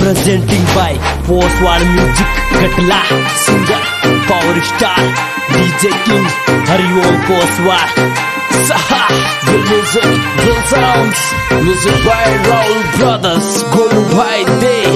presenting by Postwar Music Katla, singer Power Star DJ King Hariom Postwar. Saha, the music, the sounds, music by Raul Brothers, Golu Bhai Day.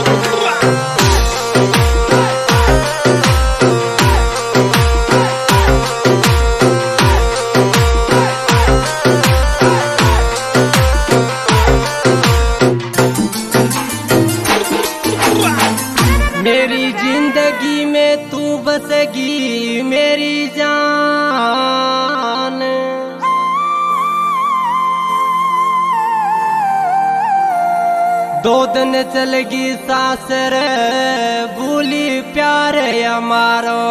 मेरी जिंदगी में तू बसेगी मेरी जान, दो दिन चलेगी सांस रे भूली प्यार हमारो।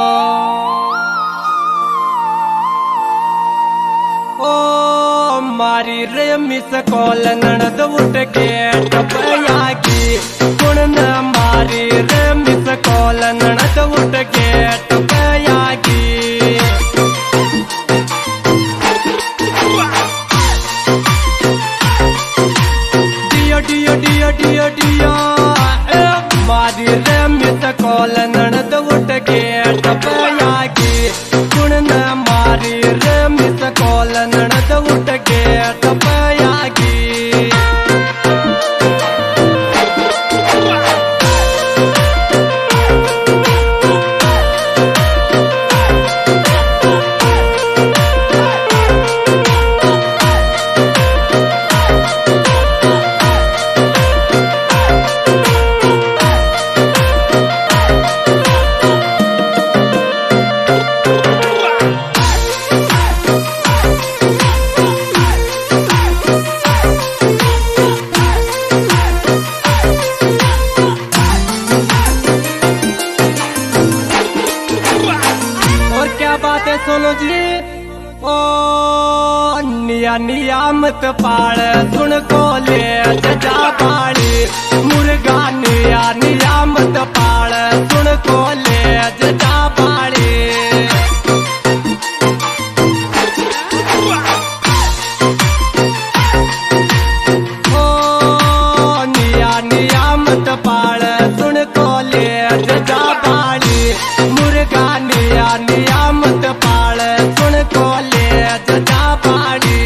ओ मारी रे मिस कॉल ननद उठ के टपया की गुण न मारी रे मिस कॉल ननद उठ के टपया की। डियो डियो डियो डियो डियो मारी रे मिस कॉल ननद उठ के टपया की गुण न मारी रे मिस कॉल ननद उठ के टपया की। सुनो जी ओ नियामत पाल सुन को ले जा पाली मुर्गा नियामत पाल सुन को ले जा पाली। ओ नियामत पाल सुन को ले जा पाली मुर्गा नियामत पाल सुन को ले जा पाड़ी।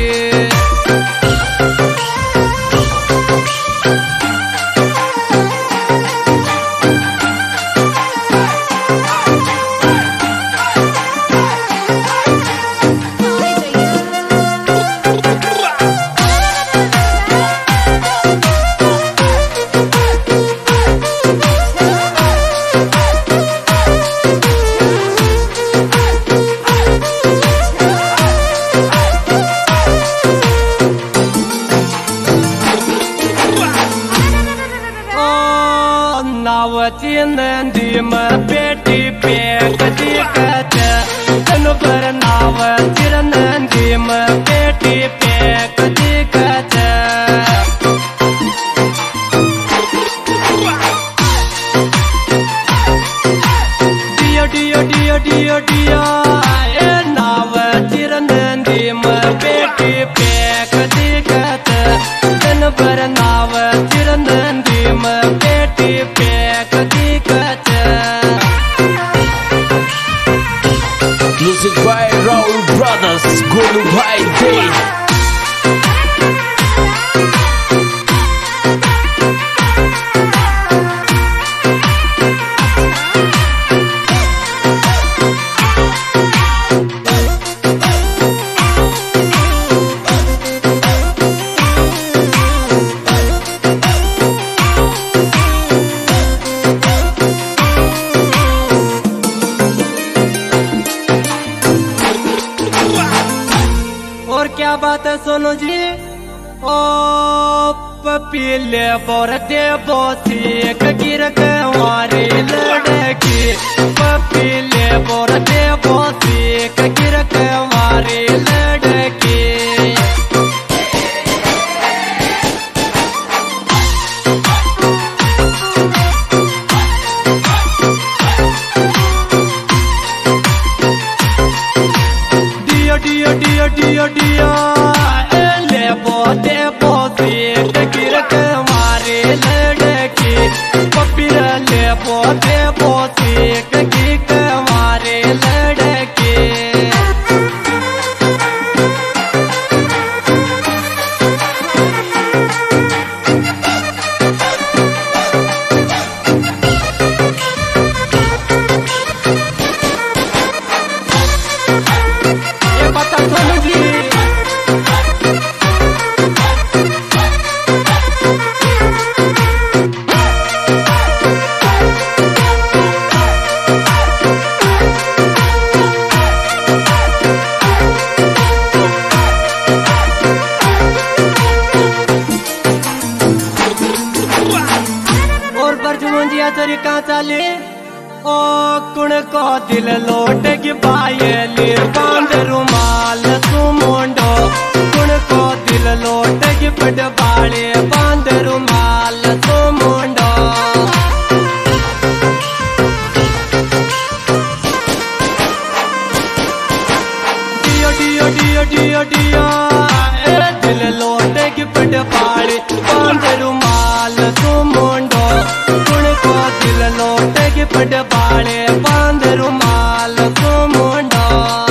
चिंदी में बेटी पे कदी कच तन पर नाव चिरनंदी में बेटी पे कदी कच। डियो डियो डियो डियो डियो नाव चिरनंदी में बेटी पे कदी कच तन पर नाव चिरनंदी में बेटी पे Music by Raul Brothers, Golu Bhai Day. क्या बात है सोनू जी ओ पपीले बोर दे बोसी गिर के हमारी लड़की पपीले बोर दे बोसी गिर के हमारी लड़की। डियो डियो डियो डियो डियो ले बो दे बो गिर के हमारे लड़की नजर का चले ओ कुण को दिल लोट की पायली बांध रुमाल तू मोंडो कुण को दिल लोट की पट बाले बांध रुमाल तू मोंडो डियो डियो डियो डियो डियो दिल लोट की पट बाले बांध रुमाल तू मोंडो कुण को दिल लोट की पट बाले बांध रुमाल तू मोंडो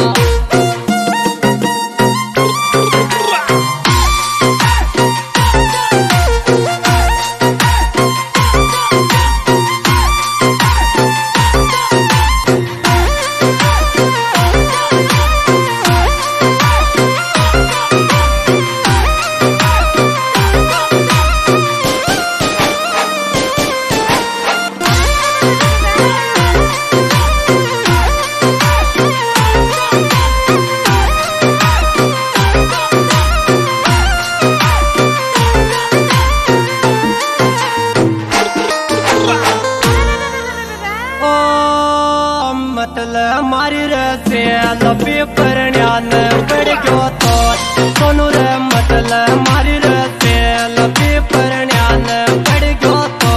मारी रसे लपी परण्यान पड़ गयो तो सोनू रे मतल मारी रसे लपी परण्यान पड़ गयो तो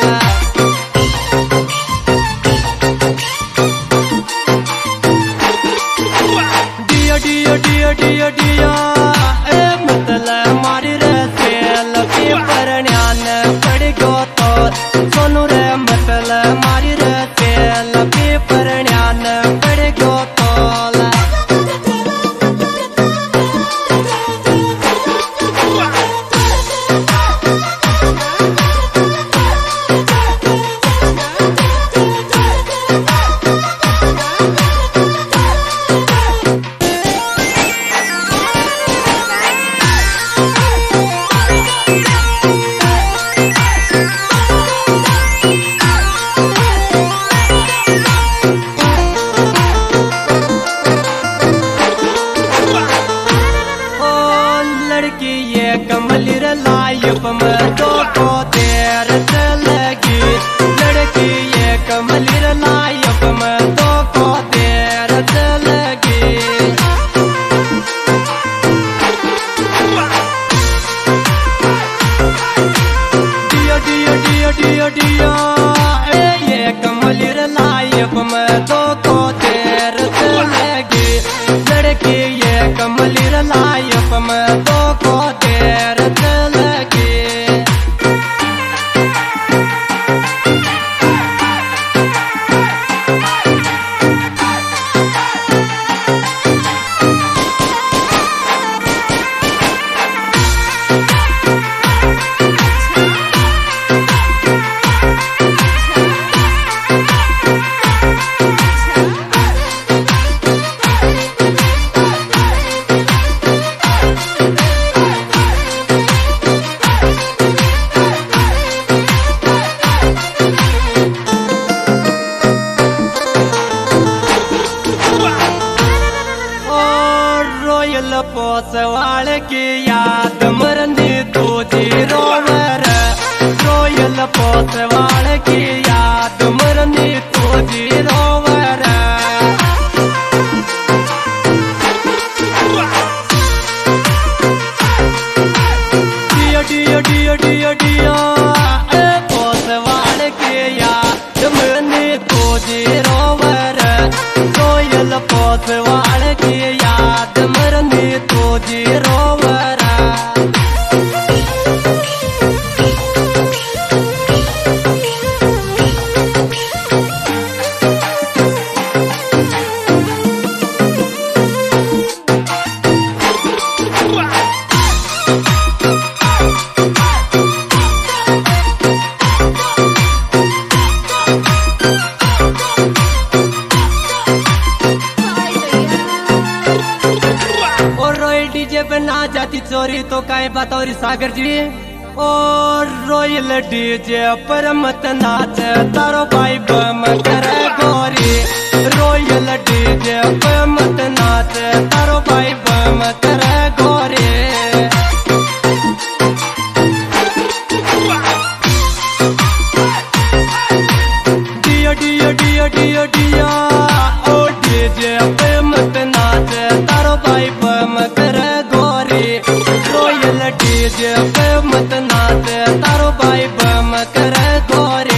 डियो डियो डियो डियो डियो मतल मारी रसे लपी परण्यान पड़ गयो तो सोनू रे मतल मारी रसे लपी परण्यान कमलिर लाइफ में तो को देर लगी लड़की ये कमलिर लाइफ में तो को देर लगी डियो डियो डियो डियो डियो ये कमलिर लाइफ में तो को देर लगी लड़की ये कमलिर लाइफ में तो को देर लगी पोसवाल की याद मरनी तुझी रोवर रोयल पोसवाल की याद मरनी तुझी रोवर डियो डियो डियो डियो डियो पोसवाल की याद मरनी तुझी रोवर रोयल पोसवाल की याद मरनी तुझी रोवर ना जाती चोरी तो काहे बतौरी सागर जी और रोयल डीजे पर मत नाच तारो भाई बम करे गोरी रोयल डीजे पर मत नाच तारो भाई बम करे गोरी डिया ओ डीजे पे मत नाच तारो भाई बम कर गोरी रोयल डीजे पे मत नाच तारो भाई बम कर गोरी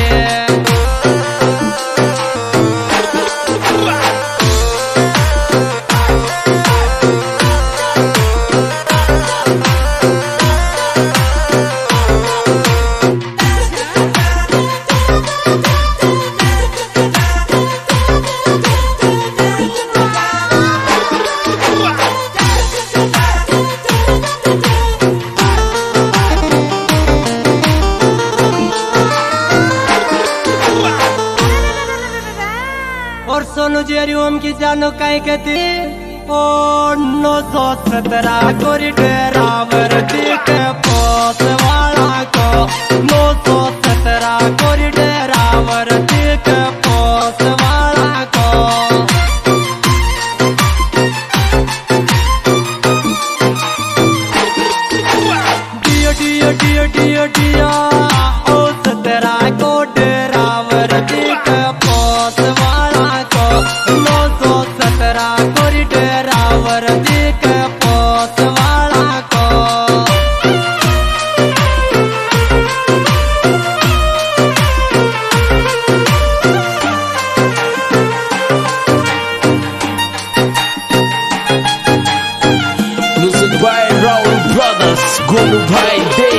और सोनू जेरियम की जानो काई कहती ओ 917 कोरी ड्राइवर दिख पोस वाला को 917 कोरी ड्राइवर दिख पोस वाला को डियो डियो डियो डियो डियो ओ 17 को ड्राइवर दिख पोस वाला को 917 कोरी ड्राइवर दिख पोस वाला को Music by Raul Brothers, Golu Bhai Day.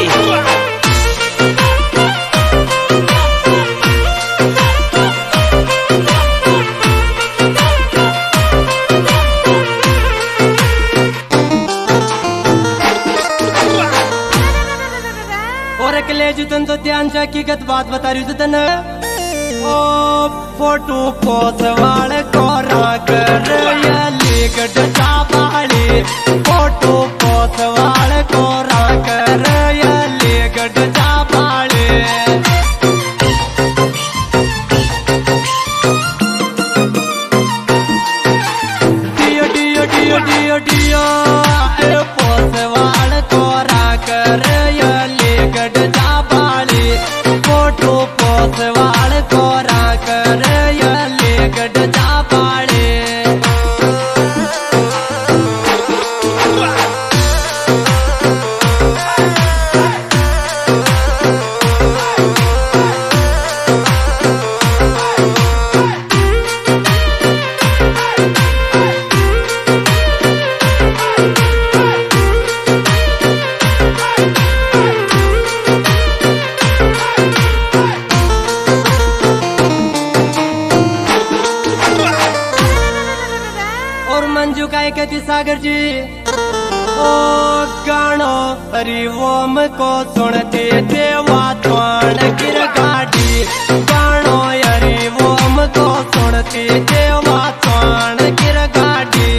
और अकेले जुतन तो ध्यान से हकीकत बात बता रही जुतन ओ फोटो पोस वाले कोरा कर या लीक डचा बाली फोटो पोस वाले कोरा कर या लीक डचा बाली डियो डियो डियो डियो डियो ए पोस वाले कोरा कर या लीक डचा बाली फोटो पोस वाले कोरा कर या लीक डचा बाली और मंजू काय कहती सागर जी ओ गानो हरिओम को सुनते देवा त्वाण गिर गाड़ी गानो हरिओम को सुनते देवा त्वाण गिर गाड़ी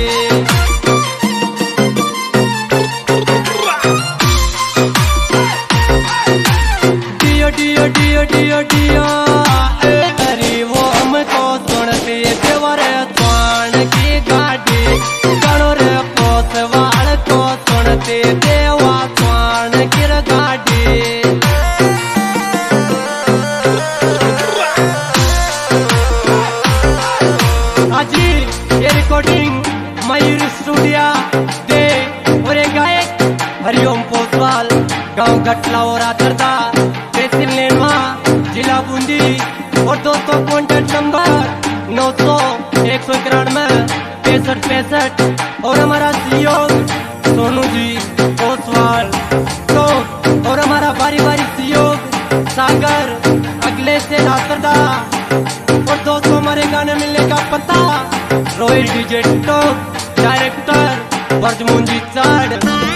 डियो डियो डियो डियो डियो हरिओम को सुनते देवर त्वाण की गाड़ी गानो रे पोस वाल को सुनते देवा त्वाण गिर गाड़ी आजी ये रिकॉर्डिंग मयूर स्टूडियो दे और एक गायक हरिओम पोसवाल गांव गटला और आदरदा तहसील नेनवा जिला बूंदी और दोस्तों कॉन्टेक्ट नंबर 900 191 6565 और हमारा सहयोग सोनू जी पोसवाल तो और हमारा बारी बारी सहयोग सागर अगले से नासरदा और दोस्तों हमारे गाने मिलने का पता रॉयल डीजे टॉप डायरेक्टर बर्जमुंजी चाड़